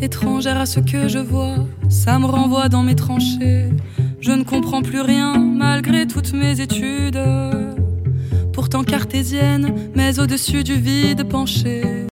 étrangère à ce que je vois, ça me renvoie dans mes tranchées. Je ne comprends plus rien malgré toutes mes études, pourtant cartésienne, mais au-dessus du vide penchée.